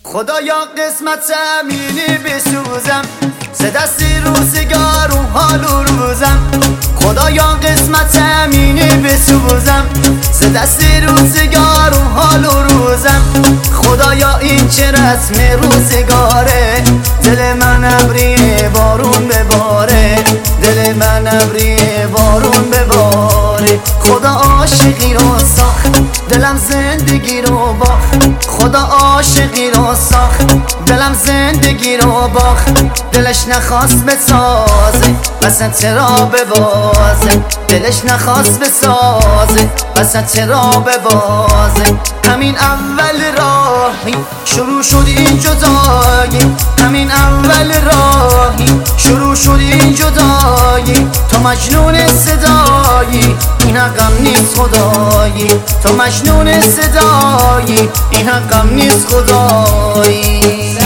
خدایا قسمت امینی بسوزم، سه دستی روزگار و حال و روزم. خدایا قسمت امینی بسوزم، سه دستی روزگار و حال و روزم. خدایا این چه رسم روزگاره، دل من ابری بارون بباره، دل من ابری بارون بباره. خدا عاشقی رو ساخت، دلم زندگی رو باخت. خدا عاشقی رو ساخت، دلم زندگی رو باخت. دلش نخواست بسازه اصلا چرا ببازه، دلش نخواست بسازه اصلا چرا ببازه. همین اول راهی شروع شد این جدایی، همین اول راهی شروع شد این جدایی. تو مجنون صدایی این حقم نیست خدایی، تو مجنون صدایی این حقم نیست خدایی.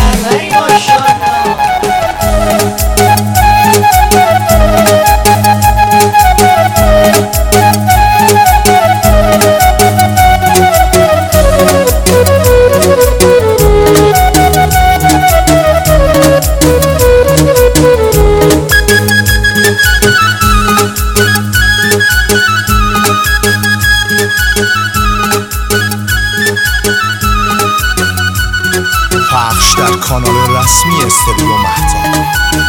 پخش در کانال رسمی استودیو مهتاب.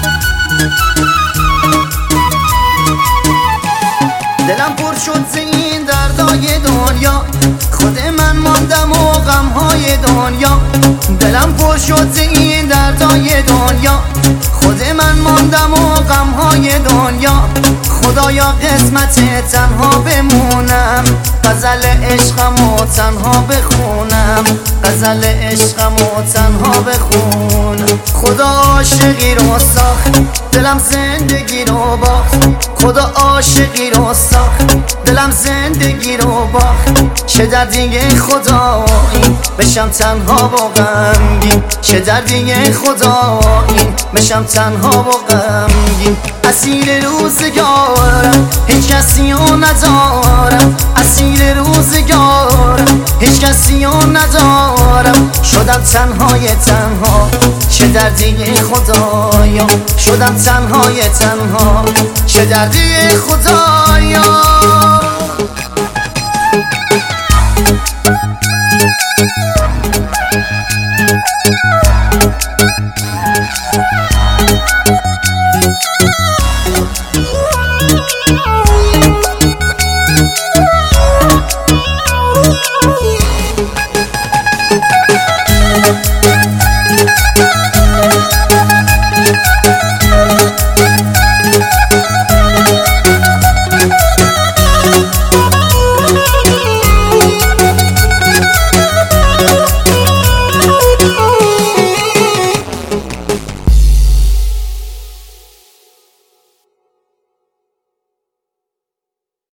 دلم پر شد ز این دردای دنیا، خود من ماندم و غمهای دنیا. دلم پر شد ز این دردای دنیا، خود من ماندم و غمهای دنیا. خدایا قسمت تنها بمونم، غزل عشقم و تنها بخونم، غزل عشقم و تنها بخونم. خدا عاشقی رو ساخت، دلم زندگی رو باخت. خدا عاشقی رو ساخت، دلم زندگی رو باخت. چه دردیه خدایی بشم تنها و غمگین، چه دردیه خدایی بشم تنها و غمگین. اسیر روزگارم هیچ کسی رو ندارم، اسیر روزگارم هیچ کسی رو ندارم. شدم تنهای تنها، چه دردیه خدایا شدم تنهای تنها، چه دردیه خدایا.